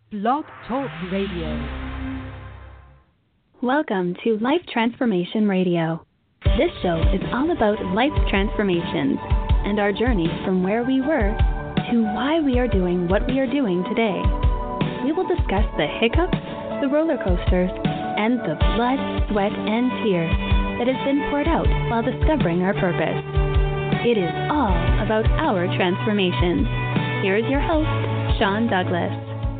Blog Talk Radio. Welcome to Life Transformation Radio. This show is all about life transformations and our journey from where we were to why we are doing what we are doing today. We will discuss the hiccups, the roller coasters, and the blood, sweat, and tears that has been poured out while discovering our purpose. It is all about our transformation. Here is your host, Sean Douglas.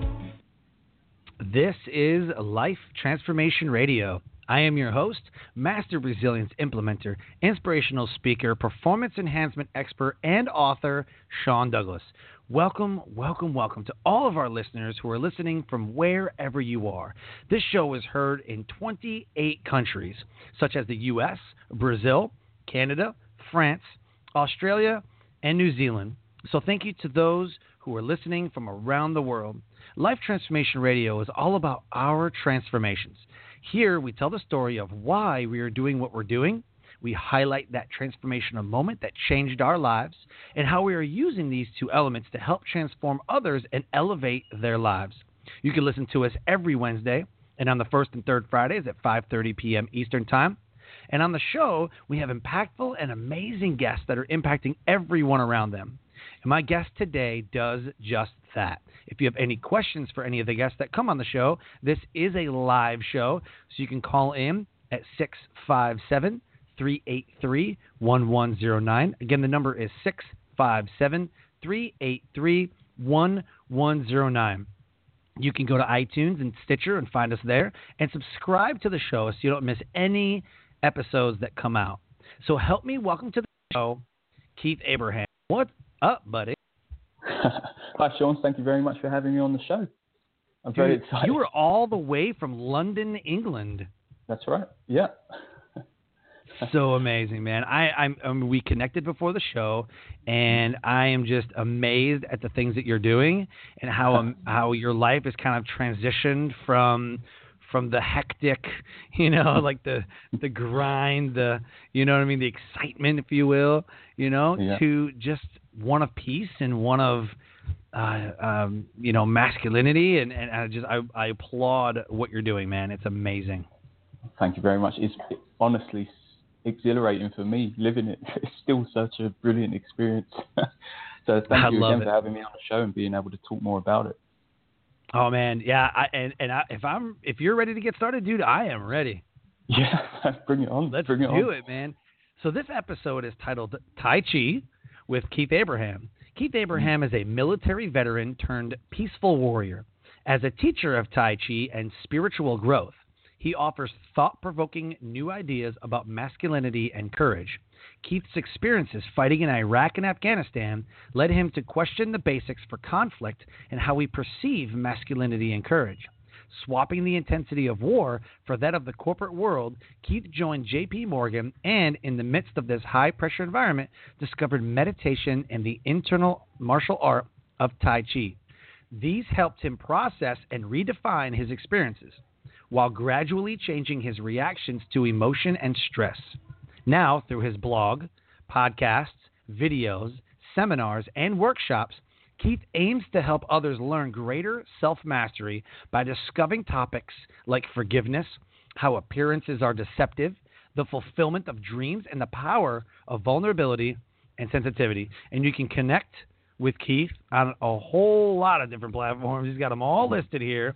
This is Life Transformation Radio. I am your host, Master Resilience Implementer, Inspirational Speaker, Performance Enhancement Expert, and author, Sean Douglas. Welcome, welcome, welcome to all of our listeners who are listening from wherever you are. This show is heard in 28 countries, such as the U.S., Brazil, Canada, France, Australia, and New Zealand. So thank you to those who are listening from around the world. Life Transformation Radio is all about our transformations. Here we tell the story of why we are doing what we're doing. We highlight that transformational moment that changed our lives and how we are using these two elements to help transform others and elevate their lives. You can listen to us every Wednesday and on the first and third Fridays at 5:30 p.m. Eastern Time. And on the show, we have impactful and amazing guests that are impacting everyone around them. And my guest today does just that. If you have any questions for any of the guests that come on the show, this is a live show, so you can call in at 657-383-1109. Again, the number is 657-383-1109. You can go to iTunes and Stitcher and find us there and subscribe to the show so you don't miss any episodes that come out. So help me welcome to the show, Keith Abraham. What's up, buddy? Hi, Sean. Thank you very much for having me on the show. I'm very excited. You were all the way from London, England. That's right. Yeah. So amazing, man. We connected before the show, and I am just amazed at the things that you're doing and how your life is kind of transitioned from the hectic, like the grind, the excitement, if you will, to just one of peace and one of masculinity, and I applaud what you're doing, man. It's amazing. Thank you very much. It's honestly exhilarating for me living it. It's still such a brilliant experience. So thank you again for having me on the show and being able to talk more about it. Oh man, yeah. If you're ready to get started, dude, I am ready. Yeah, bring it on. Let's do it, man. So this episode is titled Tai Chi with Keith Abraham. Keith Abraham is a military veteran turned peaceful warrior. As a teacher of Tai Chi and spiritual growth, he offers thought-provoking new ideas about masculinity and courage. Keith's experiences fighting in Iraq and Afghanistan led him to question the basics for conflict and how we perceive masculinity and courage. Swapping the intensity of war for that of the corporate world, Keith joined J.P. Morgan and, in the midst of this high-pressure environment, discovered meditation and the internal martial art of Tai Chi. These helped him process and redefine his experiences, while gradually changing his reactions to emotion and stress. Now, through his blog, podcasts, videos, seminars, and workshops, Keith aims to help others learn greater self-mastery by discussing topics like forgiveness, how appearances are deceptive, the fulfillment of dreams, and the power of vulnerability and sensitivity. And you can connect with Keith on a whole lot of different platforms. He's got them all listed here.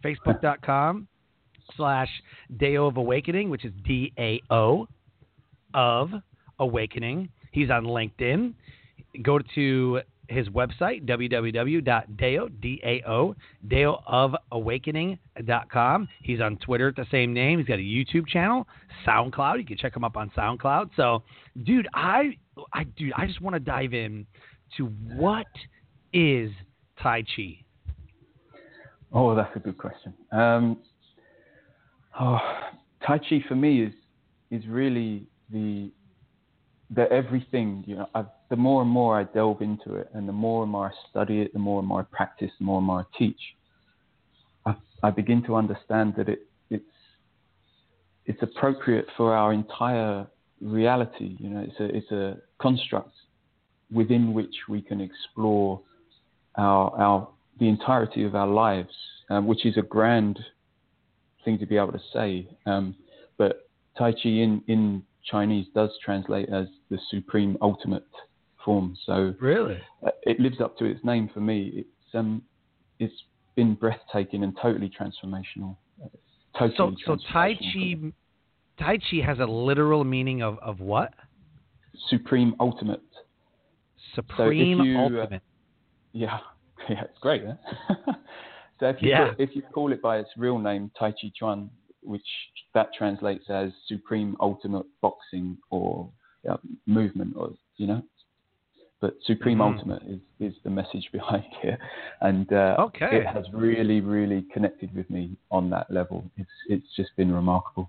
Facebook.com/Dao of Awakening, which is DAO of Awakening. He's on LinkedIn. Go to his website, www.daofofawakening.com. He's on Twitter at the same name. He's got a YouTube channel, SoundCloud. You can check him up on SoundCloud. So, dude, I just want to dive in to what is Tai Chi? Oh, that's a good question. Tai Chi for me is really the everything. The more and more I delve into it, and the more and more I study it, the more and more I practice, the more and more I teach, I begin to understand that it's appropriate for our entire reality. It's a construct within which we can explore our the entirety of our lives, which is a grand thing to be able to say. But Tai Chi in Chinese does translate as the supreme ultimate form. So really, it lives up to its name for me. It's been breathtaking and totally transformational. Totally so Tai Chi has a literal meaning of what? Supreme ultimate. Supreme ultimate. Yeah, it's great. Huh? So if you call it by its real name, Tai Chi Chuan, which that translates as supreme ultimate boxing or movement, or but supreme ultimate is the message behind it, and it has really, really connected with me on that level. It's just been remarkable.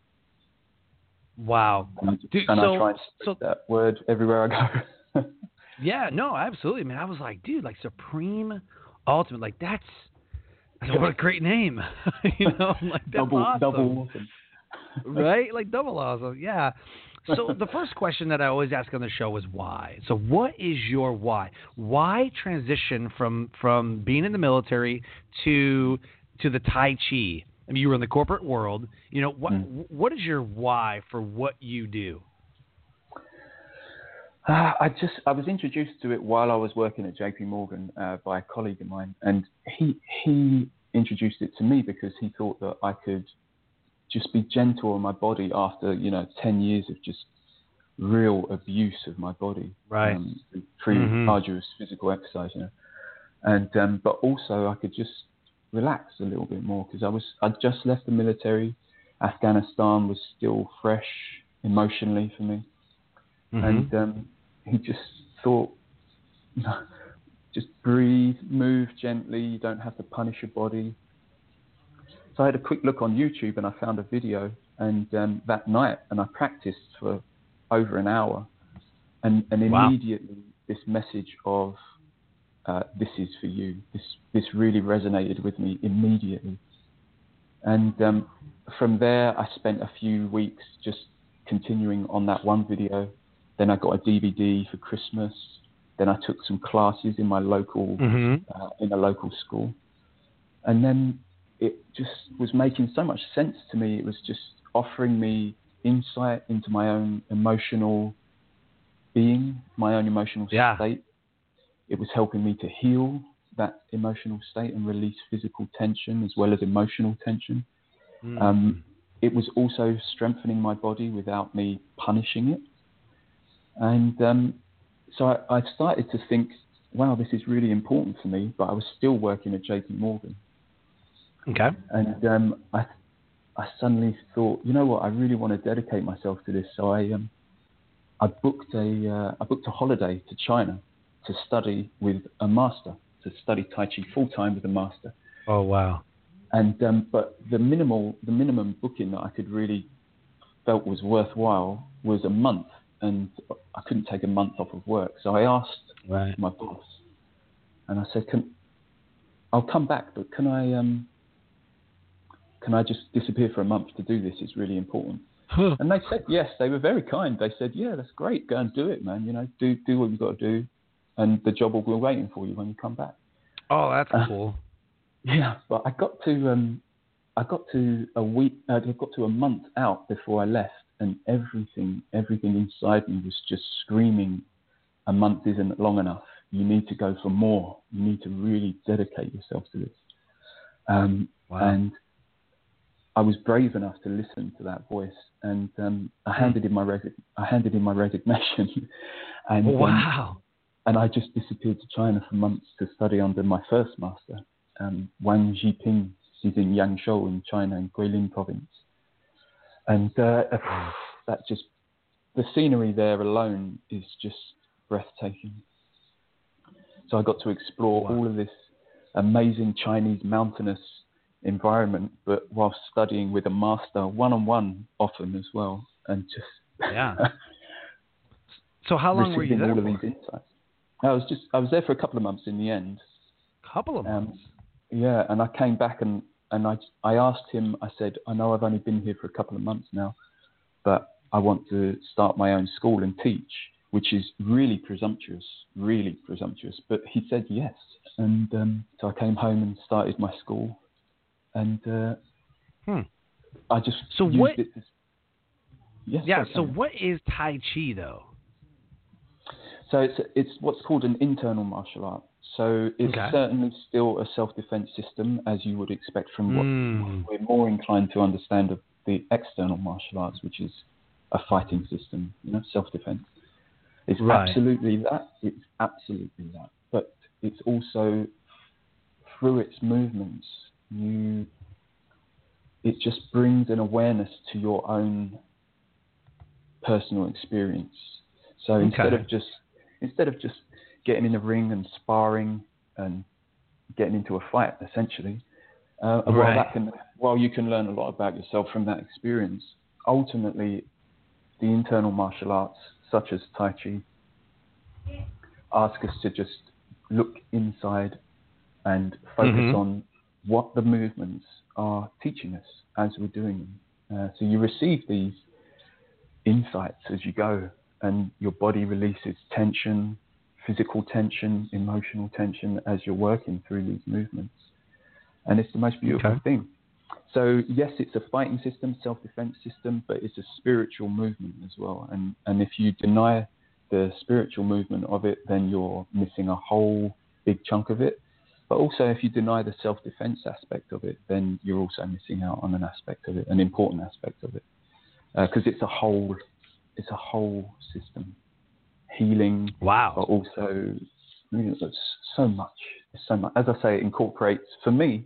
Wow. I try and spread that word everywhere I go. Yeah, no, absolutely, man. I was like, dude, like supreme ultimate, like that's what a great name. Like that's awesome. Double awesome. Right? Like double awesome. Yeah. So the first question that I always ask on the show is why. So what is your why? Why transition from being in the military to the Tai Chi? I mean, you were in the corporate world. What is your why for what you do? I was introduced to it while I was working at JP Morgan by a colleague of mine, and he introduced it to me because he thought that I could just be gentle on my body after 10 years of just real abuse of my body, right? Through arduous physical exercise, and but also I could just relax a little bit more because I'd just left the military. Afghanistan was still fresh emotionally for me. And he just thought, just breathe, move gently. You don't have to punish your body. So I had a quick look on YouTube and I found a video, and that night, and I practiced for over an hour, and immediately this message of this is for you. This really resonated with me immediately, and from there I spent a few weeks just continuing on that one video. Then I got a DVD for Christmas. Then I took some classes in my local, in a local school. And then it just was making so much sense to me. It was just offering me insight into my own emotional being, my own emotional state. It was helping me to heal that emotional state and release physical tension as well as emotional tension. It was also strengthening my body without me punishing it. And so I started to think, wow, this is really important for me, but I was still working at JP Morgan. Okay. And I suddenly thought, you know what, I really want to dedicate myself to this. So I booked a holiday to China to study with a master, to study Tai Chi full time with a master. Oh wow. And but the minimum booking that I could really felt was worthwhile was a month. And I couldn't take a month off of work. So I asked my boss, and I said, I'll come back, but can I just disappear for a month to do this? It's really important. And they said yes. They were very kind. They said, yeah, that's great. Go and do it, man. Do what you've got to do, and the job will be waiting for you when you come back. Oh, that's cool. Yeah, but I got to a month out before I left. And everything inside me was just screaming, a month isn't long enough. You need to go for more. You need to really dedicate yourself to this. And I was brave enough to listen to that voice. And I handed in my resignation. And, and I just disappeared to China for months to study under my first master, Wang Zhiping. He's in Yangzhou in China, in Guilin province. And that just, the scenery there alone is just breathtaking. So I got to explore all of this amazing Chinese mountainous environment, but while studying with a master, one-on-one often as well, and just So how long were you there? All of these insights. I was there for a couple of months in the end. Couple of months. Yeah, and I came back and I asked him, I said, I know I've only been here for a couple of months now, but I want to start my own school and teach. which is really presumptuous. But he said yes. And so I came home and started my school. And I just used it as... Yes, yeah, so what is Tai Chi, though? So it's what's called an internal martial art. So it's certainly still a self-defense system, as you would expect from what we're more inclined to understand of the external martial arts, which is a fighting system, self-defense. It's absolutely that. It's absolutely that. But it's also, through its movements, it just brings an awareness to your own personal experience. So instead of just getting in a ring and sparring and getting into a fight, essentially, while you can learn a lot about yourself from that experience, ultimately, the internal martial arts, such as Tai Chi, ask us to just look inside and focus on what the movements are teaching us as we're doing them. So you receive these insights as you go, and your body releases tension, physical tension, emotional tension as you're working through these movements. And it's the most beautiful thing. So yes, it's a fighting system, self-defense system, but it's a spiritual movement as well. And if you deny the spiritual movement of it, then you're missing a whole big chunk of it. But also, if you deny the self-defense aspect of it, then you're also missing out on an aspect of it, an important aspect of it, because it's a whole system, healing. Wow! But also, it's so much. As I say, it incorporates the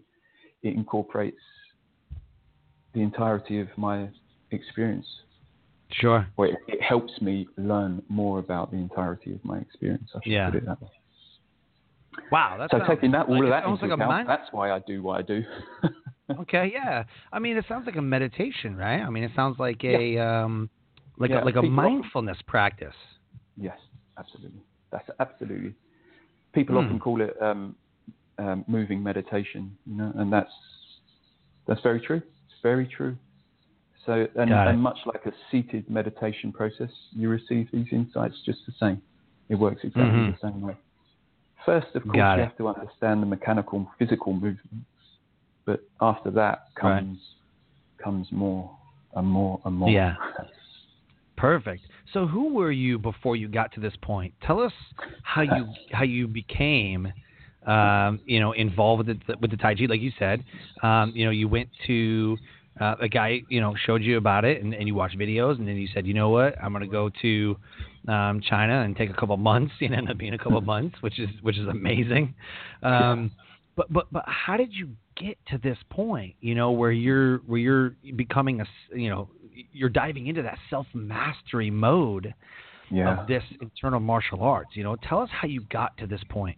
entirety of my experience. Sure. Well, it helps me learn more about the entirety of my experience. I should put it that way. Wow, taking that all of that into account, that's why I do what I do. Okay, yeah. I mean, it sounds like a meditation, right? I mean, it sounds like a mindfulness practice. Yes, absolutely. That's absolutely. People often call it moving meditation, and that's very true. It's very true. So, and much like a seated meditation process, you receive these insights just the same. It works exactly the same way. First, of course, you have to understand the mechanical and physical movements, but after that comes more and more and more. Yeah. Perfect. So, who were you before you got to this point? Tell us how you became, involved with the Tai Chi, like you said. You went to a guy, showed you about it, and you watched videos, and then you said, you know what, I'm going to go to China and take a couple months. It ended up being a couple months, which is amazing. But how did you get to this point? Where you're becoming you're diving into that self-mastery mode of this internal martial arts. Tell us how you got to this point.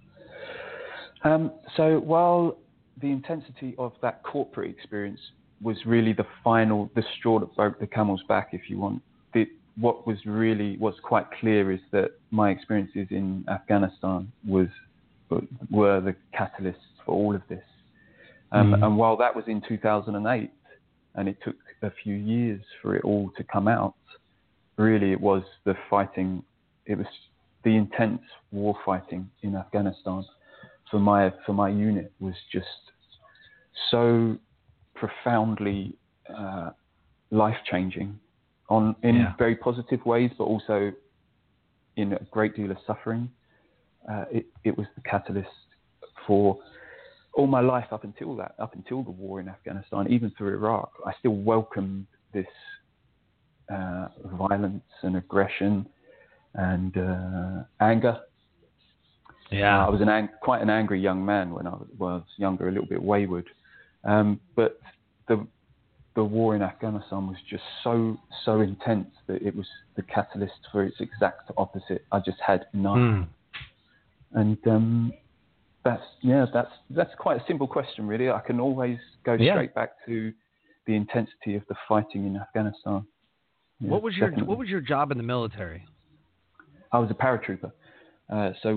So while the intensity of that corporate experience was really the straw that broke the camel's back, if you want, what's quite clear is that my experiences in Afghanistan were the catalysts for all of this. And while that was in 2008, and it took a few years for it all to come out, really it was the fighting, it was the intense war fighting in Afghanistan for my unit was just so profoundly life-changing in very positive ways, but also in a great deal of suffering. It was the catalyst for all my life up until the war in Afghanistan, even through Iraq. I still welcomed this violence and aggression and anger. Yeah, I was quite an angry young man when I was younger, a little bit wayward. But the war in Afghanistan was just so intense that it was the catalyst for its exact opposite. I just had enough. And that's quite a simple question, really. I can always go straight back to the intensity of the fighting in Afghanistan. Yeah, what was your job in the military? I was a paratrooper. So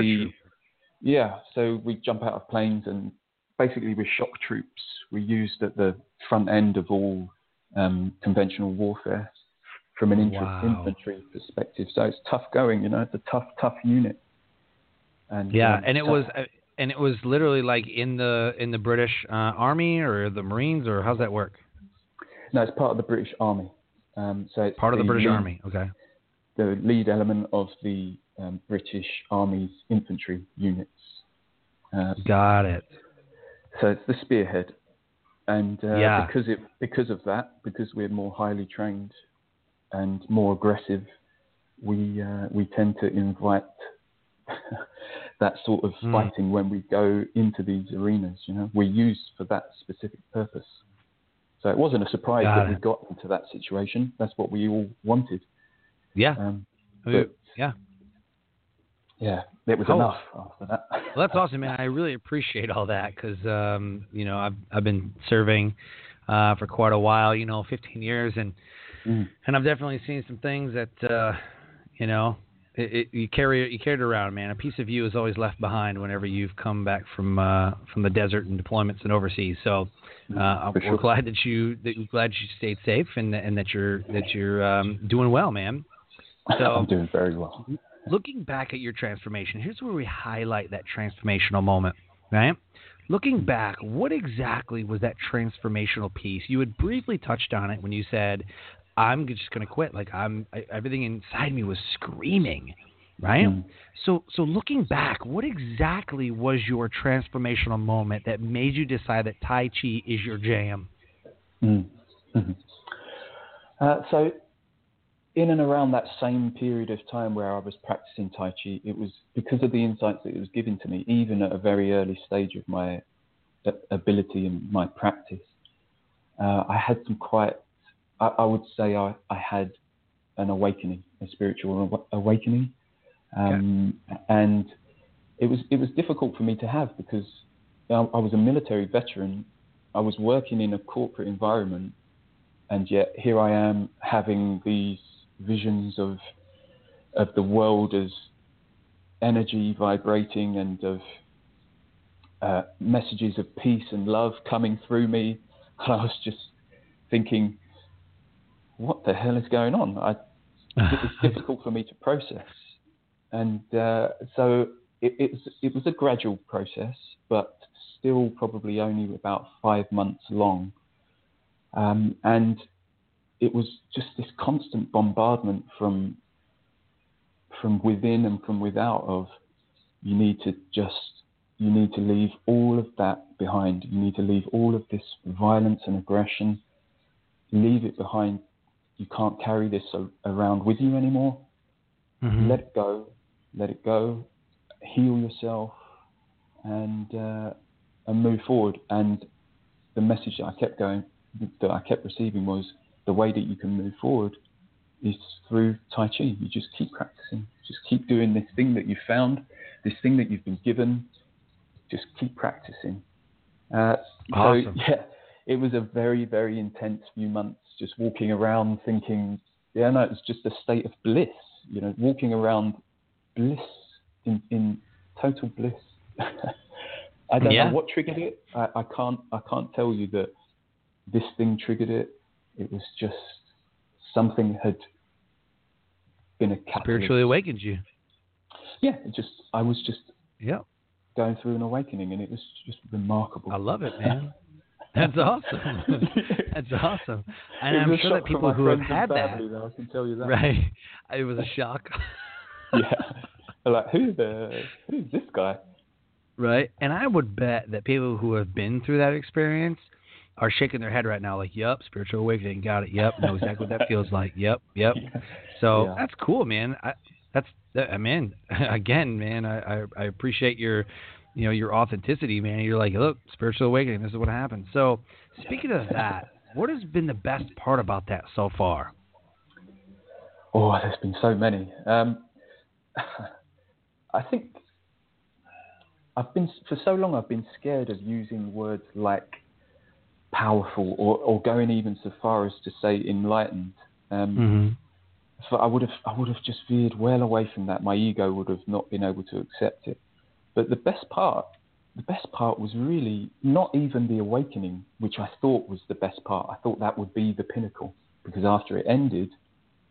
we jump out of planes, and basically we're shock troops. We're used at the front end of all conventional warfare from an Wow. infantry perspective. So it's tough going, it's a tough unit. And and it was literally like in the British Army or the Marines, or how's that work? No, it's part of the British Army. So it's Part of the British Army. Okay. The lead element of the British Army's infantry units. Got it. So it's the spearhead, and because of that, because we're more highly trained and more aggressive, we tend to invite that sort of fighting when we go into these arenas. We're used for that specific purpose. So it wasn't a surprise that we got into that situation. That's what we all wanted. Yeah. Yeah, it was enough after that. Well, that's awesome, man. I really appreciate all that because, I've been serving for quite a while, 15 years, and I've definitely seen some things that, you carry it around, man. A piece of you is always left behind whenever you've come back from the desert and deployments and overseas. So we're glad that you stayed safe and that you're doing well, man. So I'm doing very well. Looking back at your transformation, here's where we highlight that transformational moment, right? Looking back, what exactly was that transformational piece? You had briefly touched on it when you said, I'm just going to quit. Like everything inside me was screaming, right? So looking back, what exactly was your transformational moment that made you decide that Tai Chi is your jam? So in and around that same period of time where I was practicing Tai Chi, it was because of the insights that it was given to me, even at a very early stage of my ability and my practice. I had some I would say I had an awakening, a spiritual awakening. And it was difficult for me to have because I was a military veteran. I was working in a corporate environment, and yet here I am having these visions of the world as energy vibrating and of messages of peace and love coming through me. And I was just thinking, what the hell is going on? It's difficult for me to process. And so it was a gradual process, but still probably only about 5 months long. And it was just this constant bombardment from within and from without of you need to leave all of that behind. You need to leave all of this violence and aggression. Leave it behind. You can't carry this around with you anymore. Let it go. Heal yourself, and move forward. And the message that I kept receiving was the way that you can move forward is through Tai Chi. You just keep practicing. Just keep doing this thing that you found, this thing that you've been given. Just keep practicing. Awesome. So, it was a very, very intense few months just walking around thinking, it's just a state of bliss, walking around bliss, in total bliss. I don't know what triggered it. I can't tell you that this thing triggered it. It was just something had been a catalyst. Spiritually awakened you. Yeah, I was just going through an awakening, and it was just remarkable. I love it, man. That's awesome. That's awesome. And I'm sure that people who have had that, I can tell you that. Right? It was a shock. They're like, who's this guy? Right. And I would bet that people who have been through that experience are shaking their head right now, like, "Yep, spiritual awakening, got it. Yep, know exactly what that feels like. Yep." So that's cool, man. Again, man, I appreciate your authenticity, man. You're like, look, spiritual awakening, this is what happened. So speaking of that, what has been the best part about that so far? Oh, there's been so many. I think for so long I've been scared of using words like powerful or going even so far as to say enlightened. So I would have just veered well away from that. My ego would have not been able to accept it. But the best part was really not even the awakening, which I thought was the best part. I thought that would be the pinnacle, because after it ended,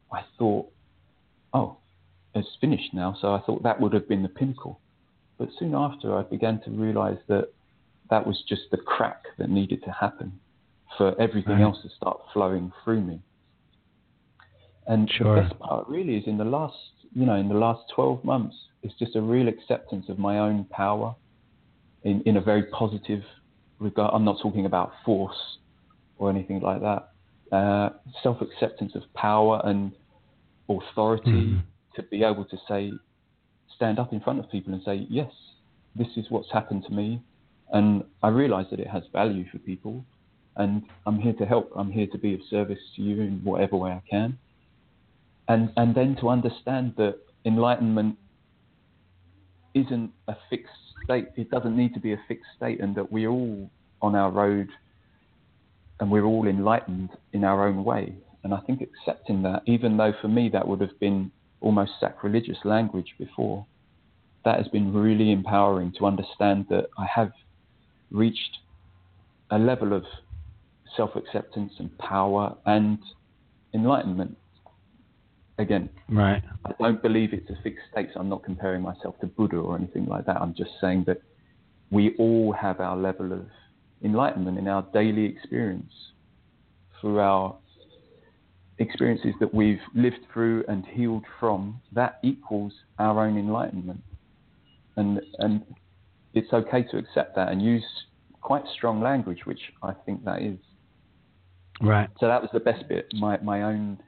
I thought, oh, it's finished now. So I thought that would have been the pinnacle. But soon after, I began to realize that that was just the crack that needed to happen for everything else to start flowing through me. And the best part really is in the last 12 months, it's just a real acceptance of my own power in a very positive regard. I'm not talking about force or anything like that. Self-acceptance of power and authority to be able to stand up in front of people and say, yes, this is what's happened to me. And I realize that it has value for people. And I'm here to help. I'm here to be of service to you in whatever way I can. And then to understand that enlightenment isn't a fixed state. It doesn't need to be a fixed state, and that we're all on our road and we're all enlightened in our own way. And I think accepting that, even though for me that would have been almost sacrilegious language before, that has been really empowering to understand that I have reached a level of self-acceptance and power and enlightenment. Again, I don't believe it's a fixed state, so I'm not comparing myself to Buddha or anything like that. I'm just saying that we all have our level of enlightenment in our daily experience through our experiences that we've lived through and healed from. That equals our own enlightenment. And it's okay to accept that and use quite strong language, which I think that is. Right. So that was the best bit, my own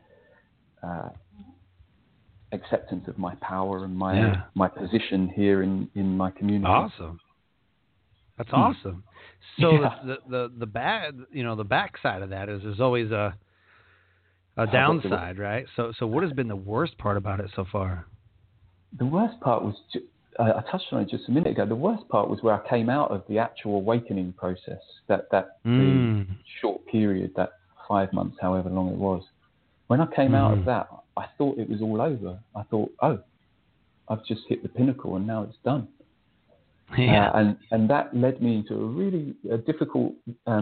acceptance of my power and my position here in my community. Awesome. That's awesome. So the backside of that is there's always a downside, right? So what has been the worst part about it so far? The worst part was, I touched on it just a minute ago, the worst part was where I came out of the actual awakening process, that the short period, that 5 months, however long it was. When I came out of that, I thought it was all over. I thought, oh, I've just hit the pinnacle and now it's done. Yeah. And that led me into a really difficult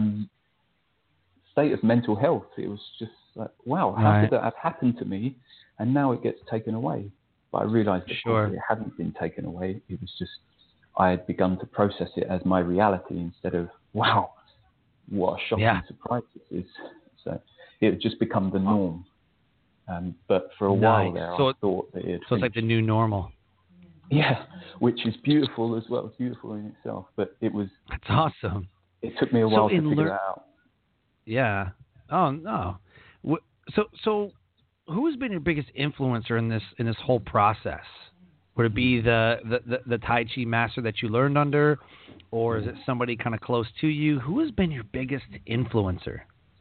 state of mental health. It was just like, wow, how did that have happened to me? And now it gets taken away. But I realized that it hadn't been taken away. It was just, I had begun to process it as my reality instead of, wow, what a shocking surprise this is. So it had just become the norm. But for a while there, I thought that it. So it's like the new normal. Yeah, which is beautiful as well. It's beautiful in itself, but it was. That's awesome. It took me a while to figure that out. Yeah. Oh no. So, who has been your biggest influencer in this whole process? Would it be the Tai Chi master that you learned under, or is it somebody kind of close to you? Who has been your biggest influencer?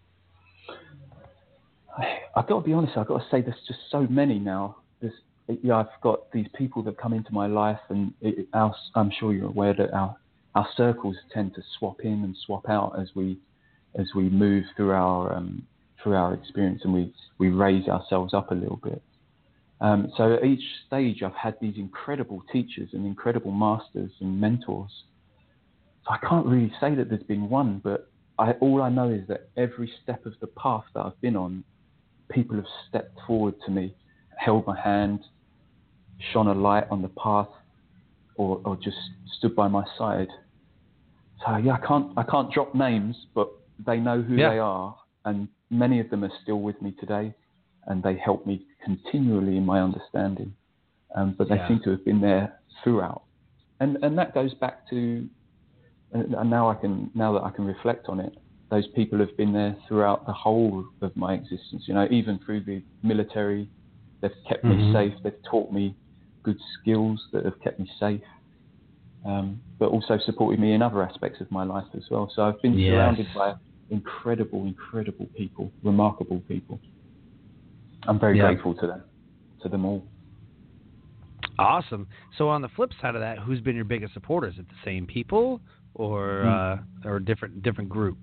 I've got to be honest. I've got to say, there's just so many now. I've got these people that come into my life, and I'm sure you're aware that our circles tend to swap in and swap out as we move through our experience, and we raise ourselves up a little bit. So at each stage, I've had these incredible teachers and incredible masters and mentors. So I can't really say that there's been one, but all I know is that every step of the path that I've been on, people have stepped forward to me, held my hand, shone a light on the path, or just stood by my side. So yeah, I can't drop names, but they know who they are, and many of them are still with me today, and they help me continually in my understanding. But they seem to have been there throughout, and that goes back to, and now that I can reflect on it, those people have been there throughout the whole of my existence. You know, even through the military, they've kept me safe. They've taught me good skills that have kept me safe, but also supported me in other aspects of my life as well. So I've been surrounded by incredible people, remarkable people. I'm very grateful to them all. Awesome. So on the flip side of that, who's been your biggest supporter? Is it the same people or a different group?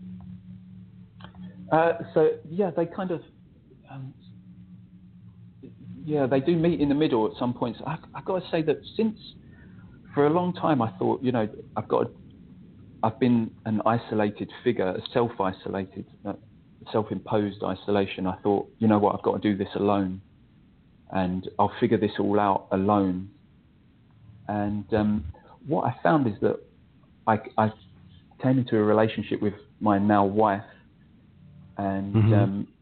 They kind of, they do meet in the middle at some points. I've got to say that for a long time I thought, I've been an isolated figure, a self-isolated, self-imposed isolation. I thought, you know what, I've got to do this alone. and I'll figure this all out alone. And what I found is that I came into a relationship with my now wife, and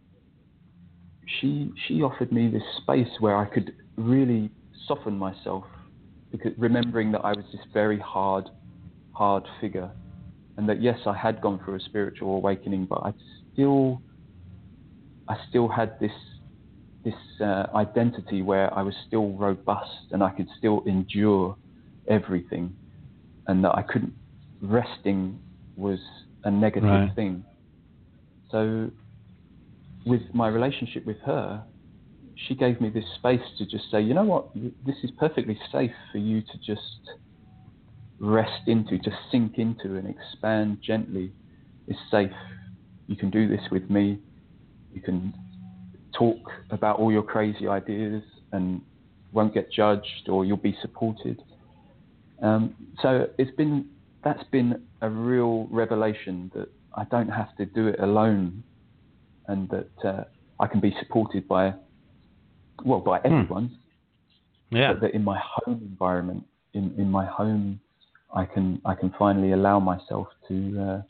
she offered me this space where I could really soften myself, because remembering that I was this very hard figure, and that yes, I had gone through a spiritual awakening, but I still had this identity where I was still robust and I could still endure everything, and that I couldn't. Resting was a negative thing. So with my relationship with her, she gave me this space to just say, you know what, this is perfectly safe for you to just rest into, to sink into and expand gently. It's safe. You can do this with me. You can talk about all your crazy ideas and won't get judged, or you'll be supported. So that's been a real revelation, that I don't have to do it alone, and that I can be supported by everyone. Yeah. But that in my home environment, in my home, I can finally allow myself to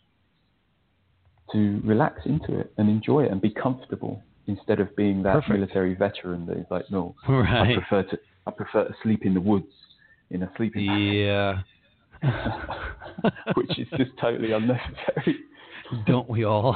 relax into it and enjoy it and be comfortable, instead of being that military veteran that is like, no, I prefer to sleep in the woods in a sleeping bag. Yeah. Which is just totally unnecessary. Don't we all?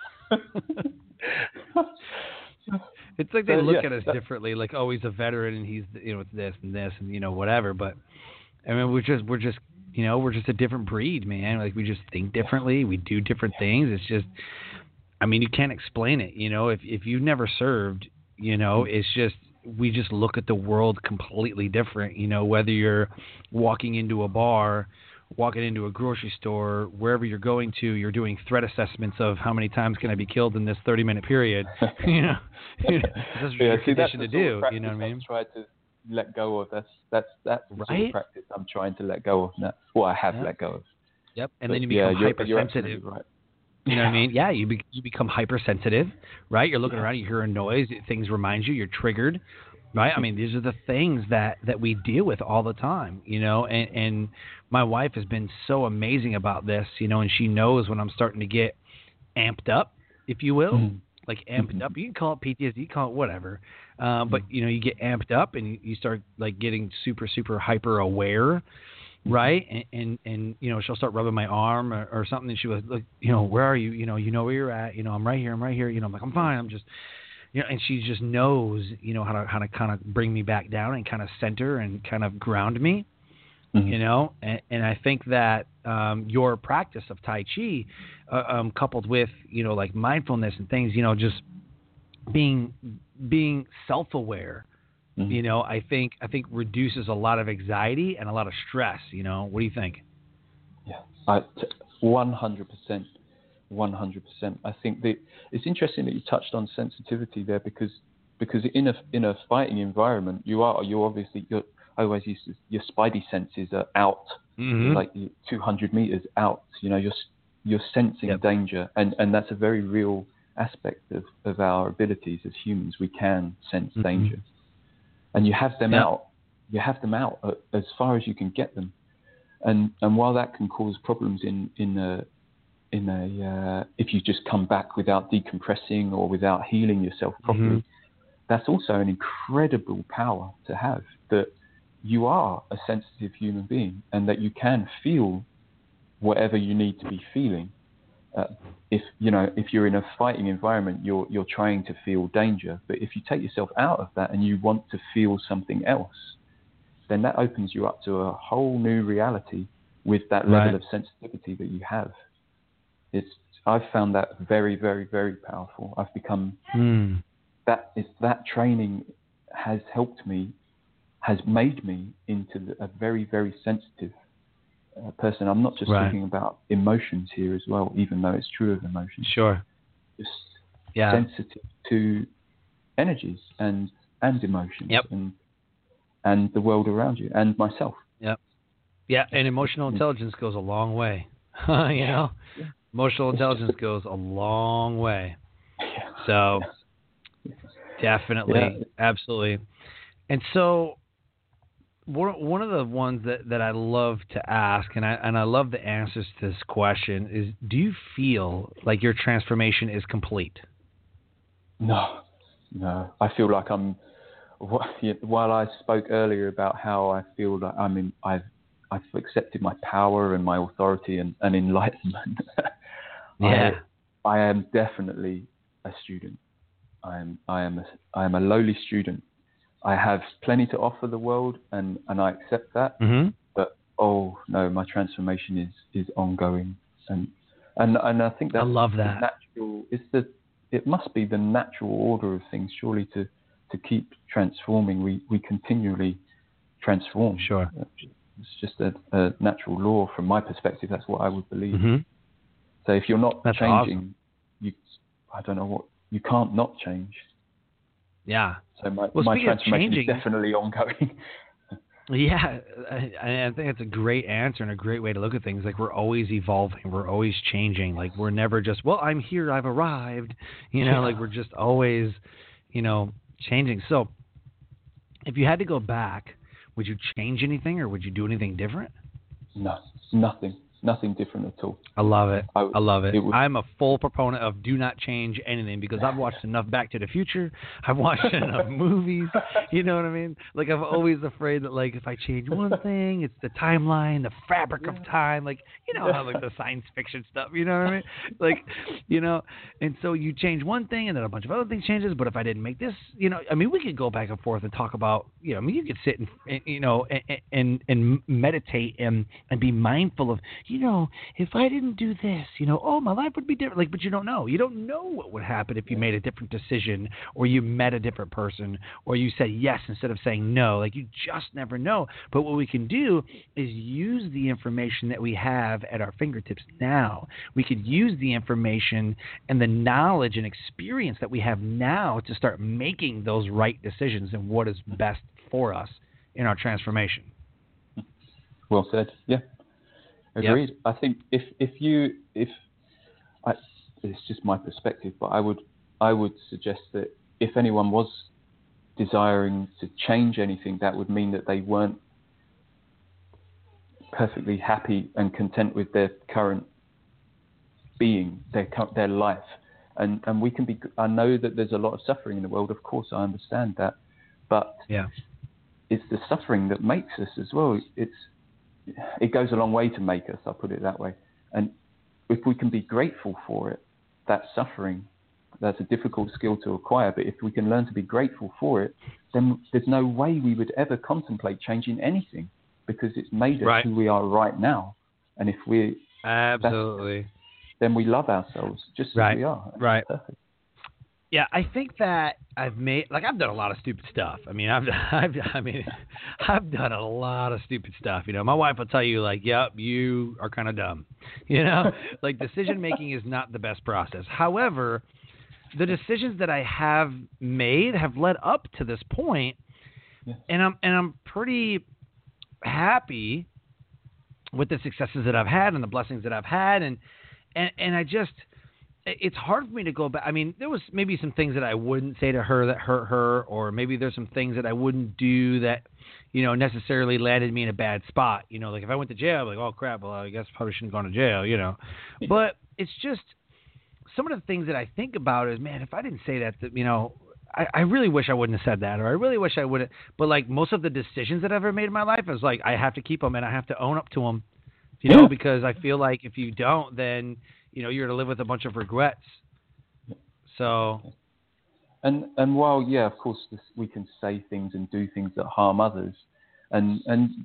It's like they look at us differently, like, oh, he's a veteran and he's, it's this and this and whatever. But I mean, we're just a different breed, man. Like, we just think differently. We do different things. It's just, I mean, you can't explain it. If you've never served, it's just, we just look at the world completely different. Whether you're walking into a bar, walking into a grocery store, wherever you're going to, you're doing threat assessments of how many times can I be killed in this 30-minute period. That's what you're conditioned to do. You know what I mean? I've tried to let go of. That's the sort of practice I'm trying to let go of now. Well, I have let go of. Yep, and then you become hypersensitive. Right. You know what I mean? Yeah, you become hypersensitive, right? You're looking around, you hear a noise, things remind you, you're triggered, right? I mean, these are the things that we deal with all the time, and my wife has been so amazing about this, and she knows when I'm starting to get amped up, if you will, like amped up. You can call it PTSD, you can call it whatever, but, you get amped up and you start like getting super, super hyper aware. Right. And she'll start rubbing my arm or something. And she was like, where are you? You know where you're at. I'm right here. I'm like, I'm fine. I'm just, and she just knows, how to kind of bring me back down and kind of center and kind of ground me, and I think that your practice of Tai Chi, coupled with, like mindfulness and things, just being self-aware, I think reduces a lot of anxiety and a lot of stress. What do you think? Yeah, 100%. 100%. I think it's interesting that you touched on sensitivity there, because in a fighting environment, you're always used to, your spidey senses are out, like 200 meters out. You're sensing danger, and that's a very real aspect of our abilities as humans. We can sense danger. And you have them out. You have them out as far as you can get them, and while that can cause problems in a if you just come back without decompressing or without healing yourself properly, that's also an incredible power to have. That you are a sensitive human being, and that you can feel whatever you need to be feeling. If you're in a fighting environment, you're trying to feel danger. But if you take yourself out of that and you want to feel something else, then that opens you up to a whole new reality with that level of sensitivity that you have. I've found that very, very, very powerful. I've become that training has helped me, has made me into a very, very sensitive person. I'm not just talking about emotions here as well, even though it's true of emotions. Sure. Just sensitive to energies and emotions and the world around you and myself. Yep. Yeah, and emotional intelligence goes a long way. Emotional intelligence goes a long way. So definitely, absolutely. And so one of the ones that I love to ask, and I love the answers to this question, is do you feel like your transformation is complete? No. I feel like while I spoke earlier about how I feel like I've accepted my power and my authority and enlightenment. Yeah. I am definitely a student. I am a lowly student. I have plenty to offer the world, and I accept that. Mm-hmm. But oh no, my transformation is ongoing, and I think that's I love that. natural. It must be the natural order of things, surely, to keep transforming. We continually transform. Sure. It's just a natural law from my perspective. That's what I would believe. Mm-hmm. So if you're not That's changing, awesome. you can't not change. Yeah. So my speaking of transformation changing, is definitely ongoing. Yeah, I think it's a great answer and a great way to look at things. Like, we're always evolving, we're always changing. Like, we're never just, well, I'm here, I've arrived. Like, we're just always, changing. So, if you had to go back, would you change anything or would you do anything different? No, nothing different at all. I love it. I love it. I'm a full proponent of do not change anything, because I've watched enough Back to the Future. I've watched enough movies. You know what I mean? Like, I'm always afraid that, like, if I change one thing, it's the timeline, the fabric of time. Like, how, like, the science fiction stuff, you know what I mean? Like, and so you change one thing and then a bunch of other things changes. But if I didn't make this, we could go back and forth and talk about, you could sit and meditate and be mindful of, if I didn't do this, my life would be different. Like, but you don't know. You don't know what would happen if you made a different decision, or you met a different person, or you said yes instead of saying no. Like, you just never know. But what we can do is use the information that we have at our fingertips now. We could use the information and the knowledge and experience that we have now to start making those right decisions and what is best for us in our transformation. Well said. Yeah. Agreed. Yep. I think it's just my perspective, but I would suggest that if anyone was desiring to change anything, that would mean that they weren't perfectly happy and content with their current being, their life, and we can be. I know that there's a lot of suffering in the world. Of course, I understand that, but it's the suffering that makes us as well. It goes a long way to make us, I'll put it that way. And if we can be grateful for it, that suffering, that's a difficult skill to acquire, but if we can learn to be grateful for it, then there's no way we would ever contemplate changing anything, because it's made us who we are right now. And if we... Absolutely. Then we love ourselves just as we are. Right. Perfect. Yeah, I think that I've done a lot of stupid stuff. I've done a lot of stupid stuff. My wife will tell you, like, yep, you are kind of dumb. Like, decision making is not the best process. However, the decisions that I have made have led up to this point, and I'm pretty happy with the successes that I've had and the blessings that I've had, and I just. It's hard for me to go back. There was maybe some things that I wouldn't say to her that hurt her, or maybe there's some things that I wouldn't do that, necessarily landed me in a bad spot. Like, if I went to jail, I'd be like, oh crap, well, I guess I probably shouldn't have gone to jail, But it's just some of the things that I think about is, man, if I didn't say that, I really wish I wouldn't have said that, or I really wish I would have. But, like, most of the decisions that I've ever made in my life, I was like, I have to keep them and I have to own up to them, because I feel like if you don't, then you're to live with a bunch of regrets. So, and while of course we can say things and do things that harm others, and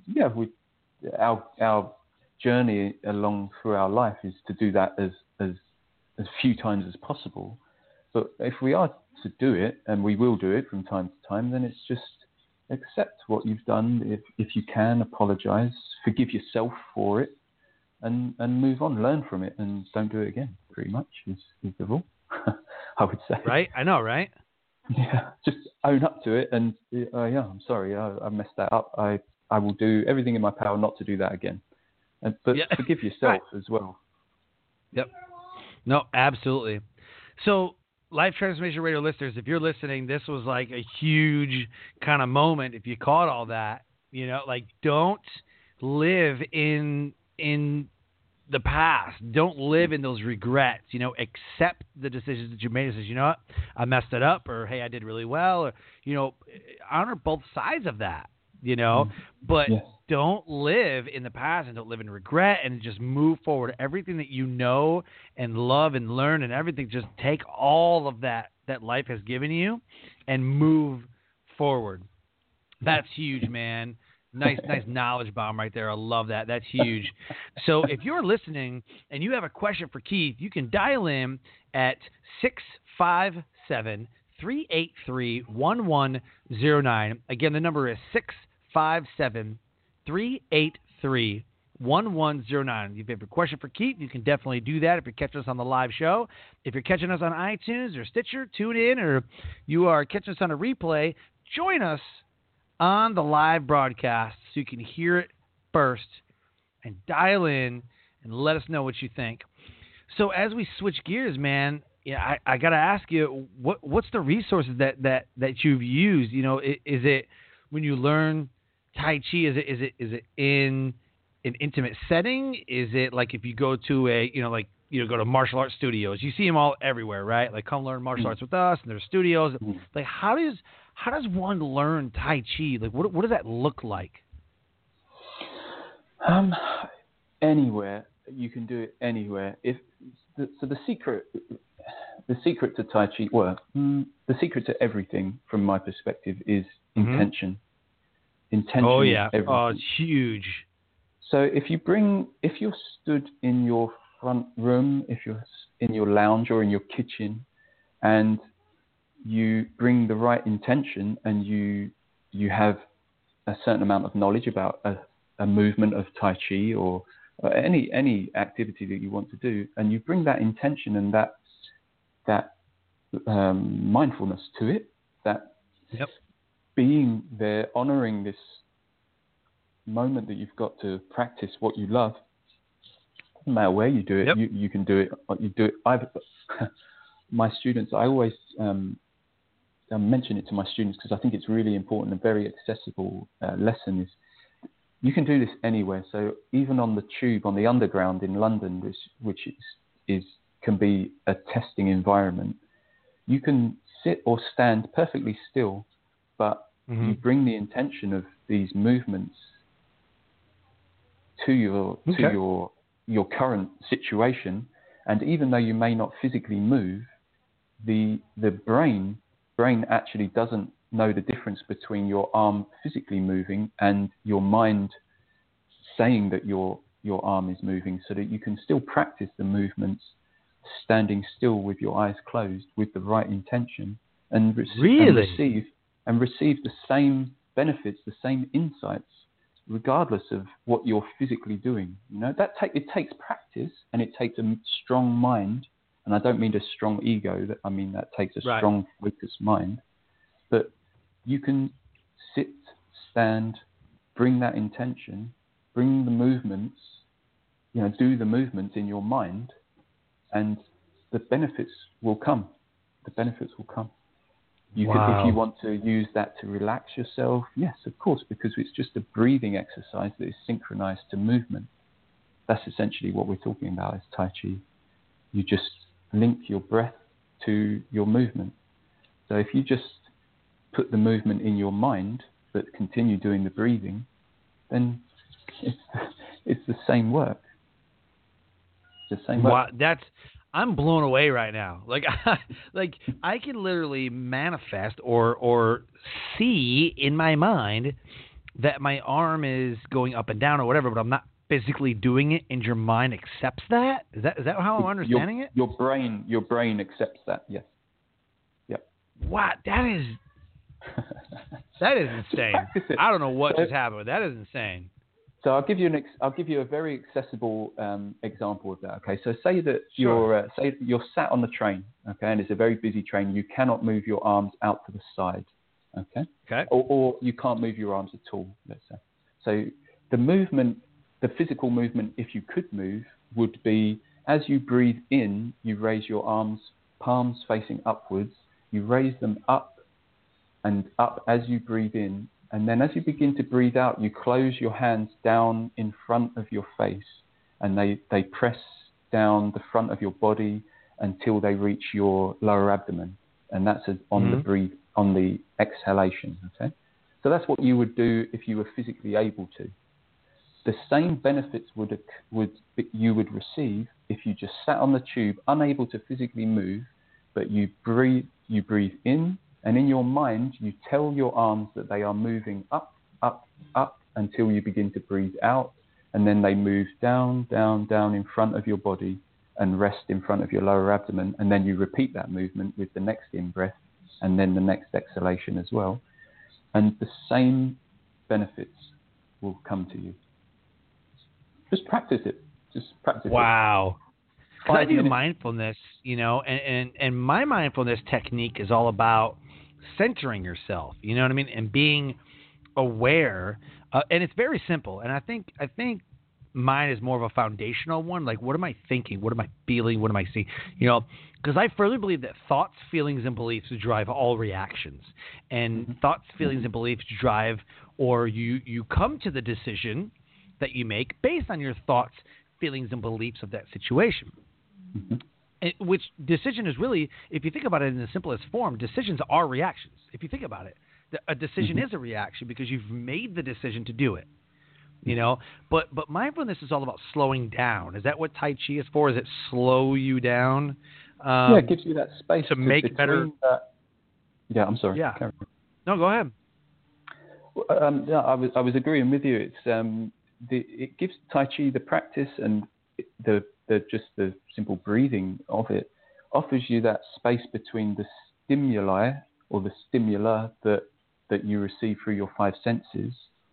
our journey along through our life is to do that as few times as possible. But if we are to do it, and we will do it from time to time, then it's just accept what you've done. If you can, apologize, forgive yourself for it. And move on, learn from it, and don't do it again. Pretty much is the rule, I would say. Right, I know, right? Yeah, just own up to it, and I'm sorry, I messed that up. I will do everything in my power not to do that again. But forgive yourself as well. Yep. No, absolutely. So Life Transformation Radio listeners, if you're listening, this was like a huge kind of moment. If you caught all that, like don't live in the past. Don't live in those regrets. Accept the decisions that you made. And says, you know what, I messed it up, or hey, I did really well, or honor both sides of that. But Yes. don't live in the past and don't live in regret, and just move forward. Everything that you know and love and learn and everything, just take all of that life has given you and move forward. That's huge, man. Nice knowledge bomb right there. I love that. That's huge. So if you're listening and you have a question for Keith, you can dial in at 657-383-1109. Again, the number is 657-383-1109. If you have a question for Keith, you can definitely do that if you're catching us on the live show. If you're catching us on iTunes or Stitcher, tune in, or you are catching us on a replay, join us on the live broadcast so you can hear it first and dial in and let us know what you think. So as we switch gears, man, I got to ask you, what's the resources that you've used? Is it when you learn Tai Chi, is it in an intimate setting? Is it like if you go to go to martial arts studios? You see them all everywhere, right? Like, come learn martial arts with us, and there's studios. Like, how does one learn Tai Chi? Like, what does that look like? Anywhere. You can do it anywhere. The secret to Tai Chi, the secret to everything from my perspective is intention. Intention. Oh yeah. Everything. Oh, it's huge. So if you're stood in your front room, if you're in your lounge or in your kitchen, and you bring the right intention, and you have a certain amount of knowledge about a movement of Tai Chi or any activity that you want to do, and you bring that intention and that mindfulness to it, that being there, honoring this moment that you've got to practice what you love. No matter where you do it, you can do it. You do it. My students, I always mention it to my students because I think it's really important and very accessible lesson. Is you can do this anywhere. So even on the tube, on the underground in London, which can be a testing environment, you can sit or stand perfectly still, but you bring the intention of these movements to your current situation, and even though you may not physically move, the brain actually doesn't know the difference between your arm physically moving and your mind saying that your arm is moving, so that you can still practice the movements standing still with your eyes closed with the right intention, and receive the same benefits, the same insights, regardless of what you're physically doing. It takes practice, and it takes a strong mind, and I don't mean a strong ego. That takes a strong, focused mind. But you can sit, stand, bring that intention, bring the movements, do the movements in your mind, and the benefits will come. The benefits will come. You can, if you want to use that to relax yourself, yes, of course, because it's just a breathing exercise that is synchronized to movement. That's essentially what we're talking about is Tai Chi. You just link your breath to your movement. So if you just put the movement in your mind, but continue doing the breathing, then it's the same work. It's the same work. Wow, I'm blown away right now. Like I can literally manifest or see in my mind that my arm is going up and down or whatever, but I'm not physically doing it, and your mind accepts that? Is that how I'm understanding it? Your brain accepts that. Yes. Yep. Wow, that is insane. I don't know what just happened. That is insane. So I'll give you a very accessible example of that. Okay, so say that you're sat on the train, okay, and it's a very busy train. You cannot move your arms out to the side, okay, or you can't move your arms at all. Let's say. So the physical movement, if you could move, would be as you breathe in, you raise your arms palms facing upwards. You raise them up and up as you breathe in. And then as you begin to breathe out, you close your hands down in front of your face, and they press down the front of your body until they reach your lower abdomen. And that's on the exhalation. Okay. So that's what you would do if you were physically able to. The same benefits you would receive if you just sat on the tube, unable to physically move, but you breathe in, and in your mind you tell your arms that they are moving up, up, up until you begin to breathe out, and then they move down, down, down in front of your body and rest in front of your lower abdomen, and then you repeat that movement with the next in-breath and then the next exhalation as well, and the same benefits will come to you. Just practice it. Wow. I do mindfulness, and my mindfulness technique is all about centering yourself, you know what I mean, and being aware. And it's very simple. And I think mine is more of a foundational one. Like, what am I thinking? What am I feeling? What am I seeing? Because I firmly believe that thoughts, feelings, and beliefs drive all reactions. And thoughts, feelings, and beliefs drive, or you come to the decision that you make based on your thoughts, feelings, and beliefs of that situation. Which decision is really, if you think about it in the simplest form, decisions are reactions. If you think about it, a decision is a reaction because you've made the decision to do it. But mindfulness is all about slowing down. Is that what Tai Chi is for? Is it slow you down? It gives you that space to make better. Yeah, I'm sorry. Yeah. No, go ahead. I was agreeing with you. It's it gives Tai Chi, the practice and the simple breathing of it, offers you that space between the stimuli or the stimula that you receive through your five senses,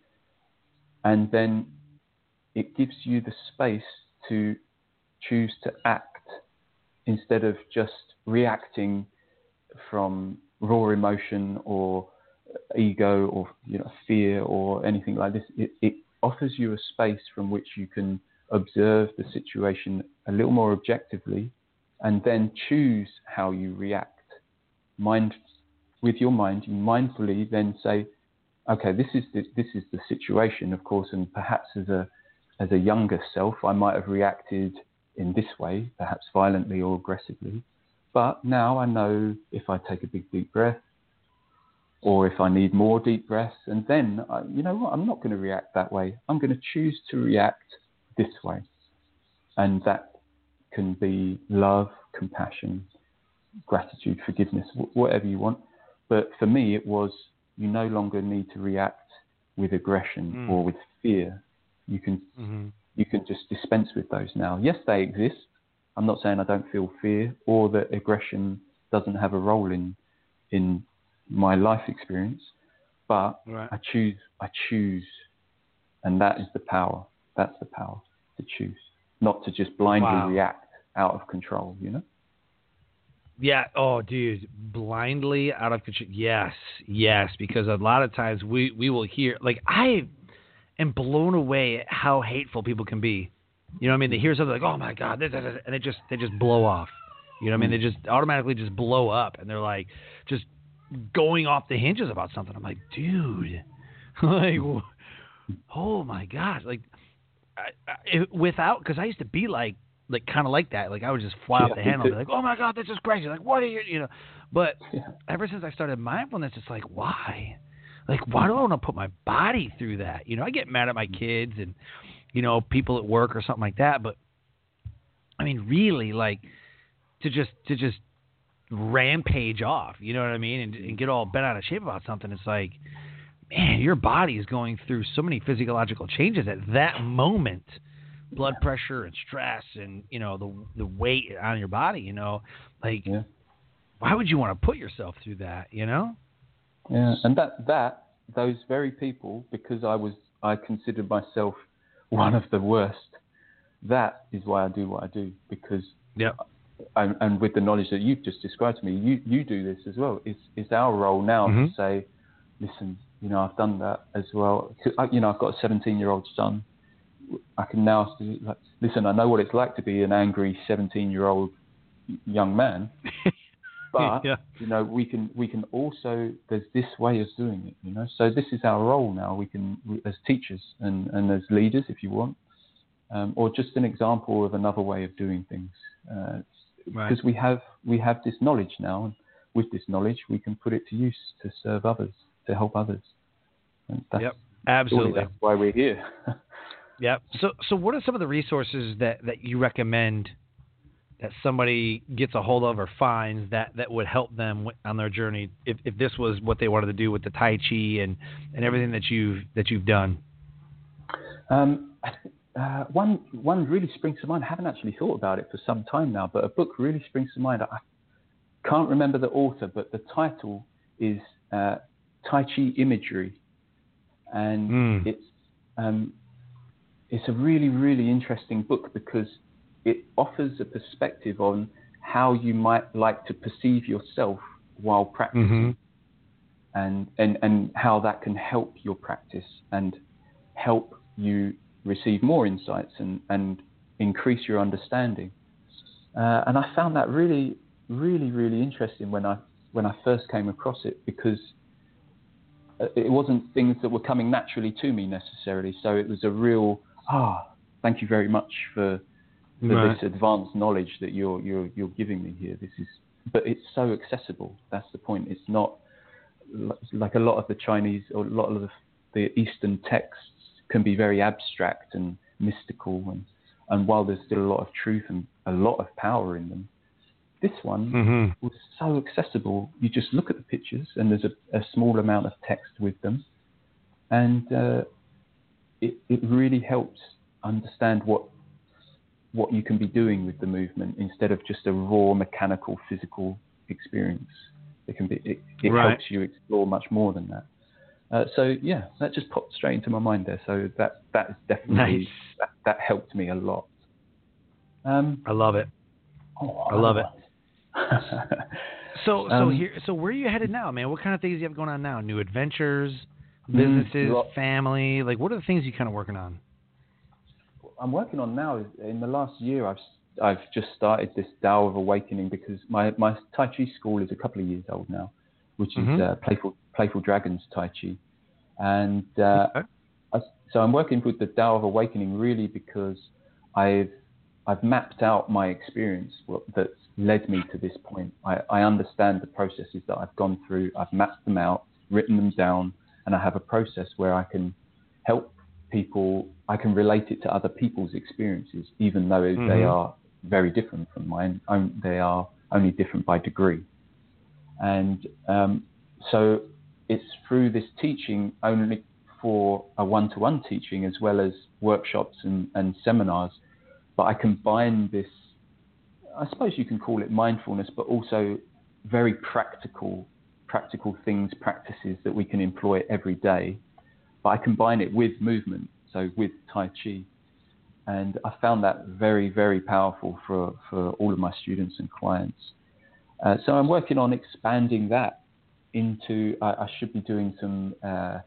and then it gives you the space to choose to act instead of just reacting from raw emotion or ego or fear or anything like this. It offers you a space from which you can observe the situation a little more objectively and then choose how you react. With your mind, you mindfully then say, okay, this is the situation, of course, and perhaps as a younger self, I might have reacted in this way, perhaps violently or aggressively. But now I know if I take a big deep breath, or if I need more deep breaths, and then, you know what, I'm not going to react that way. I'm going to choose to react this way. And that can be love, compassion, gratitude, forgiveness, whatever you want. But for me, it was, you no longer need to react with aggression or with fear. You can just dispense with those now. Yes, they exist. I'm not saying I don't feel fear or that aggression doesn't have a role in my life experience, but right. I choose, and that is the power. That's the power, to choose, not to just blindly react out of control, Yeah. Oh, dude, blindly out of control. Yes, because a lot of times we will hear, like, I am blown away at how hateful people can be. You know what I mean? They hear something like, "Oh my God," and they just blow off. You know what I mean? They just automatically just blow up, and they're like just going off the hinges about something. I'm like, dude, like, oh my God, like, because I used to be like kind of like that. Like, I would just fly off the handle and be like, oh my God, this is crazy. Like, what are you, But ever since I started mindfulness, it's like, why? Like, why do I want to put my body through that? I get mad at my kids and, people at work or something like that. But I mean, really, like, to just rampage off, you know what I mean? And get all bent out of shape about something. It's like, man, your body is going through so many physiological changes at that moment. Blood pressure and stress and, the weight on your body, why would you want to put yourself through that, Yeah, and those very people, because I considered myself one of the worst, that is why I do what I do, because and with the knowledge that you've just described to me, you do this as well. It's our role now to say, listen, I've done that as well. I've got a 17-year-old son. I can now say, listen, I know what it's like to be an angry 17-year-old young man. But Yeah. we can also, there's this way of doing it. So this is our role now. We as teachers and as leaders, if you want, or just an example of another way of doing things. Because we have this knowledge now, and with this knowledge, we can put it to use to serve others, to help others. And Yep, absolutely. That's why we're here. Yep. So what are some of the resources that you recommend that somebody gets a hold of or finds that would help them on their journey if this was what they wanted to do with the Tai Chi and everything that you've done? One really springs to mind. I haven't actually thought about it for some time now, but a book really springs to mind. I can't remember the author, but the title is Tai Chi Imagery, and it's a really, really interesting book because it offers a perspective on how you might like to perceive yourself while practicing, and how that can help your practice and help you receive more insights and increase your understanding. And I found that really, really, really interesting when I first came across it, because it wasn't things that were coming naturally to me necessarily. So it was a real, thank you very much for this advanced knowledge that you're giving me here. But it's so accessible. That's the point. It's not like a lot of the Chinese or a lot of the Eastern texts can be very abstract and mystical, and while there's still a lot of truth and a lot of power in them, this one was so accessible. You just look at the pictures and there's a small amount of text with them, and it really helps understand what you can be doing with the movement instead of just a raw mechanical physical experience. It helps you explore much more than that. So yeah, that just popped straight into my mind there. So that is definitely that helped me a lot. I love it. I love it. So where are you headed now, man? What kind of things do you have going on now? New adventures, businesses, family? Like, what are the things you're kind of working on? I'm working on now is in the last year I've just started this Tao of Awakening, because my Tai Chi school is a couple of years old now, which is Playful Dragons Tai Chi, and so I'm working with the Tao of Awakening really because I've mapped out my experience that's led me to this point. I understand the processes that I've gone through. I've mapped them out, written them down, and I have a process where I can help people. I can relate it to other people's experiences, even though they are very different from mine. They are only different by degree. And so it's through this teaching, only for a one-to-one teaching, as well as workshops and seminars, but I combine this, I suppose you can call it mindfulness, but also very practical things, practices that we can employ every day. But I combine it with movement, so with Tai Chi. And I found that very, very powerful for all of my students and clients. So I'm working on expanding that into, I should be doing some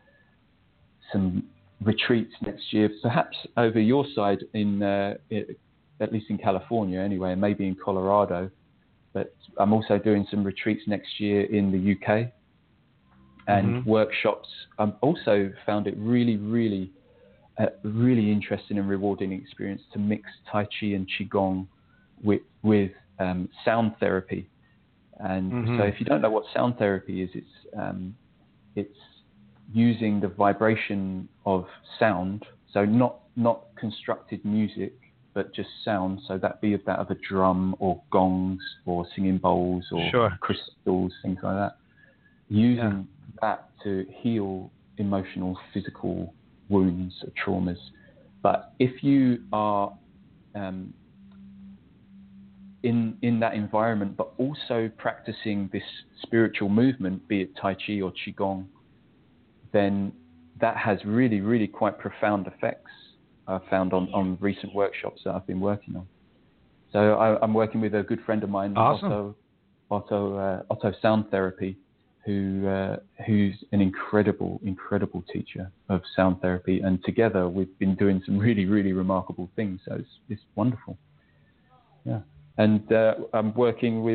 retreats next year, perhaps over your side at least in California anyway, and maybe in Colorado. But I'm also doing some retreats next year in the UK and workshops. I've also found it really, really, really interesting and rewarding experience to mix Tai Chi and Qigong with sound therapy. And so if you don't know what sound therapy is, it's using the vibration of sound, so not constructed music, but just sound. So that be that of a drum or gongs or singing bowls or crystals, things like that. Using that to heal emotional, physical wounds or traumas. But if you are in that environment, but also practicing this spiritual movement, be it Tai Chi or Qigong, then that has really, really quite profound effects I've found on recent workshops that I've been working on. So I'm working with a good friend of mine, Otto Sound Therapy, who's an incredible teacher of sound therapy. And together we've been doing some really, really remarkable things. So it's wonderful. Yeah. And I'm working with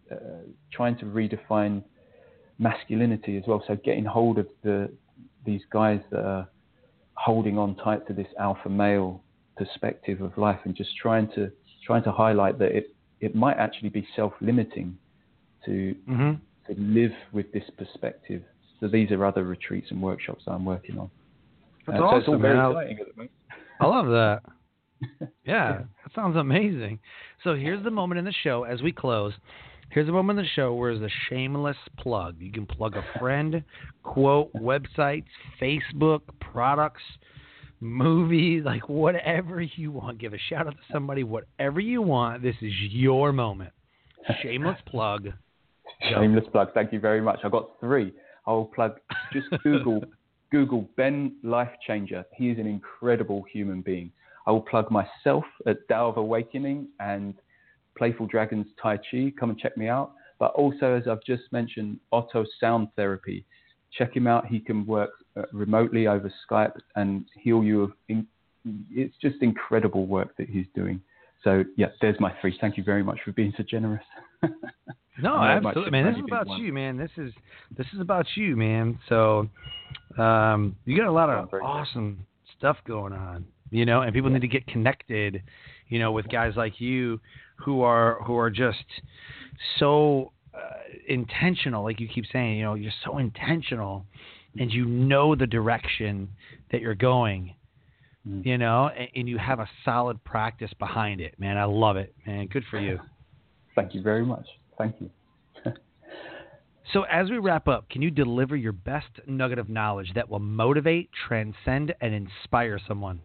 trying to redefine masculinity as well. So getting hold of these guys that are holding on tight to this alpha male perspective of life, and just trying to highlight that it might actually be self-limiting to live with this perspective. So these are other retreats and workshops that I'm working on. That's awesome, so it's all very man. exciting at the moment. I love that. Yeah, that sounds amazing. So here's the moment in the show as we close. Here's the moment in the show where it's a shameless plug. You can plug a friend, quote, websites, Facebook, products, movies, like whatever you want. Give a shout out to somebody, whatever you want. This is your moment. Shameless plug. Go. Shameless plug. Thank you very much. I've got 3. I'll plug, just Google Ben Life Changer. He is an incredible human being. I will plug myself at Tao of Awakening and Playful Dragons Tai Chi. Come and check me out. But also, as I've just mentioned, Otto Sound Therapy. Check him out. He can work remotely over Skype and heal you. It's just incredible work that he's doing. So, yeah, there's my 3. Thank you very much for being so generous. No, absolutely, man. This is about you, man. This is about you, man. So you got a lot of awesome stuff going on, you know, and people need to get connected, you know, with guys like you who are just so intentional, like you keep saying, you know, you're so intentional, and you know the direction that you're going, you know, and you have a solid practice behind it, man. I love it, man. Good for you. Thank you very much. Thank you. So as we wrap up, can you deliver your best nugget of knowledge that will motivate, transcend, and inspire someone?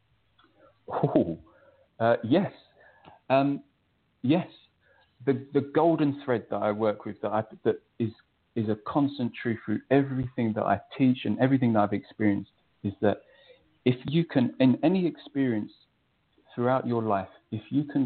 Yes. Yes. The golden thread that I work with that is a constant truth through everything that I teach and everything that I've experienced is that if you can, in any experience throughout your life, if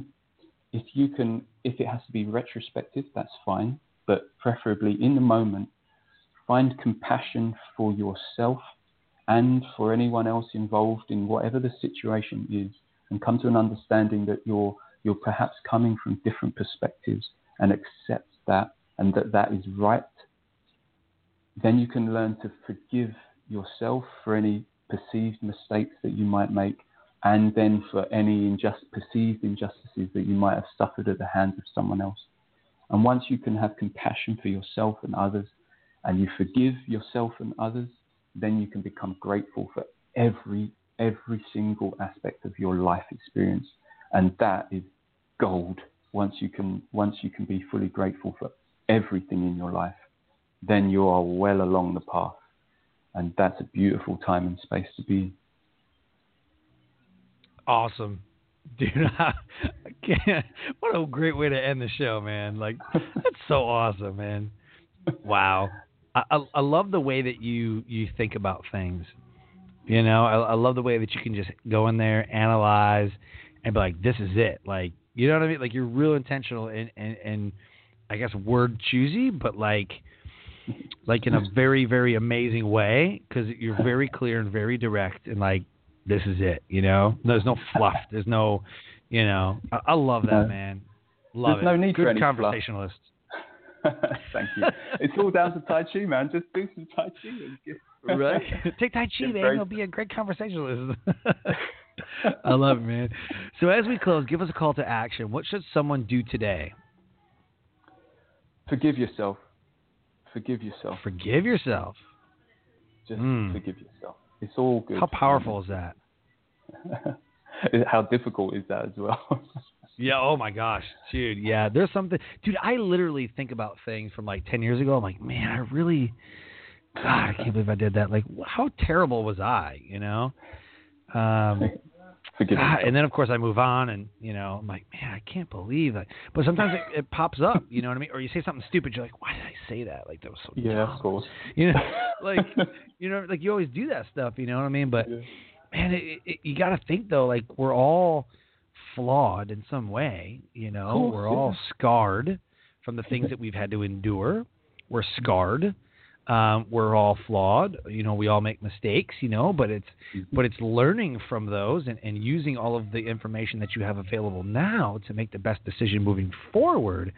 it has to be retrospective, that's fine, but preferably in the moment, find compassion for yourself and for anyone else involved in whatever the situation is, and come to an understanding that you're perhaps coming from different perspectives, and accept that, and that is right. Then you can learn to forgive yourself for any perceived mistakes that you might make, and then for any perceived injustices that you might have suffered at the hands of someone else. And once you can have compassion for yourself and others, and you forgive yourself and others, then you can become grateful for every single aspect of your life experience. And that is gold. Once you can be fully grateful for everything in your life, then you are well along the path. And that's a beautiful time and space to be in. Awesome. Dude, I can't. What a great way to end the show, man. Like, that's so awesome, man. Wow. I love the way that you think about things. You know, I love the way that you can just go in there, analyze, and be like, this is it. Like, you know what I mean? Like, you're real intentional and I guess word choosy, but like in a very, very amazing way, because you're very clear and very direct, and like, this is it, you know? There's no fluff. There's no, you know. I love that, man. Love There's no need for any conversationalist. Thank you. It's all down to Tai Chi, man. Just do some Tai Chi. Right? Take Tai Chi, man. You'll be a great conversationalist. I love it, man. So as we close, give us a call to action. What should someone do today? Forgive yourself. Forgive yourself. Forgive yourself. Just forgive yourself. It's all good. How powerful is that? How difficult is that as well? Yeah, oh my gosh, dude. Yeah, there's something. Dude, I literally think about things from like 10 years ago. I'm like, man, I can't believe I did that. Like, how terrible was I, you know? Forgive yourself. And then, of course, I move on and, you know, I'm like, man, I can't believe that. But sometimes it pops up, you know what I mean? Or you say something stupid, you're like, why did I say that? Like, that was so dumb. Yeah, of course. You know, like, you know, like you always do that stuff, you know what I mean? But, man, you got to think, though, like, we're all flawed in some way, you know? Cool. We're all scarred from the things that we've had to endure. We're scarred. We're all flawed, you know, we all make mistakes, you know, but it's learning from those and using all of the information that you have available now to make the best decision moving forward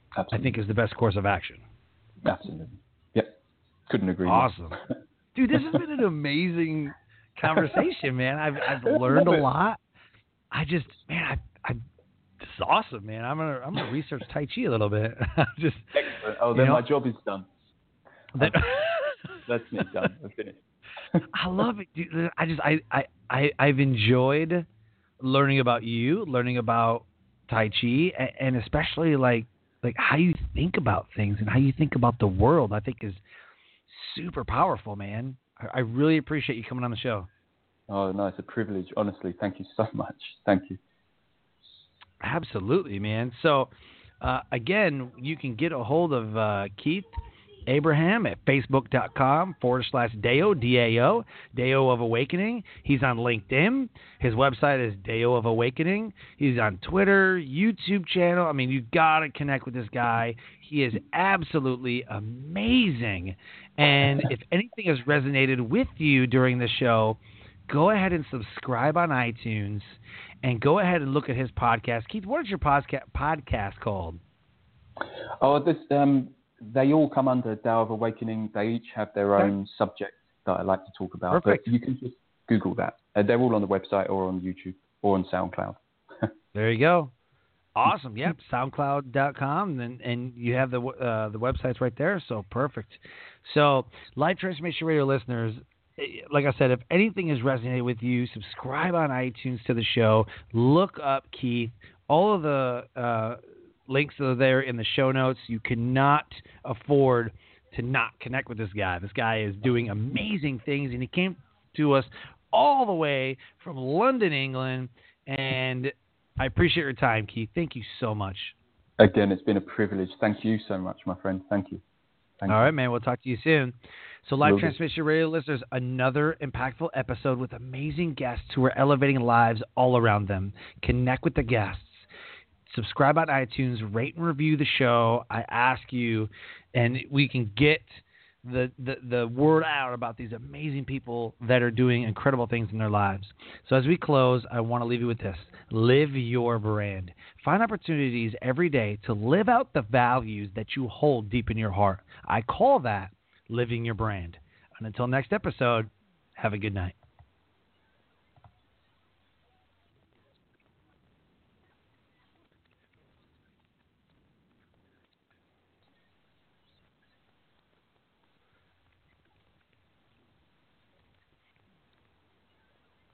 Absolutely. I think is the best course of action. Absolutely. Yep. Couldn't agree more. Awesome. Dude, this has been an amazing conversation, man. I've learned a lot. This is awesome, man. I'm gonna research Tai Chi a little bit. Just excellent. Oh, then my job is done. That's me done. I'm finished. I love it, dude. I've enjoyed learning about you, learning about Tai Chi, and especially like how you think about things and how you think about the world. I think is super powerful, man. I really appreciate you coming on the show. Oh, no, it's a privilege. Honestly, thank you so much. Thank you. Absolutely, man. So, again, you can get a hold of Keith Abraham at facebook.com/Deo, D-A-O, Deo of Awakening. He's on LinkedIn. His website is Deo of Awakening. He's on Twitter, YouTube channel. I mean, you got to connect with this guy. He is absolutely amazing. And if anything has resonated with you during the show, go ahead and subscribe on iTunes and go ahead and look at his podcast. Keith, what is your podcast called? Oh, this they all come under Tao of Awakening. They each have their own subject that I like to talk about. Perfect. But you can just Google that. They're all on the website or on YouTube or on SoundCloud. There you go. Awesome. Yep. SoundCloud.com. And you have the websites right there. So perfect. So Life Transformation Radio listeners, like I said, if anything has resonated with you, subscribe on iTunes to the show. Look up Keith. All of the links are there in the show notes. You cannot afford to not connect with this guy. This guy is doing amazing things, and he came to us all the way from London, England. And I appreciate your time, Keith. Thank you so much. Again, it's been a privilege. Thank you so much, my friend. Thank you. All right, man. We'll talk to you soon. So, Life Transformation Radio listeners, another impactful episode with amazing guests who are elevating lives all around them. Connect with the guests. Subscribe on iTunes, rate and review the show. I ask you, and we can get the word out about these amazing people that are doing incredible things in their lives. So as we close, I want to leave you with this. Live your brand. Find opportunities every day to live out the values that you hold deep in your heart. I call that living your brand. And until next episode, have a good night.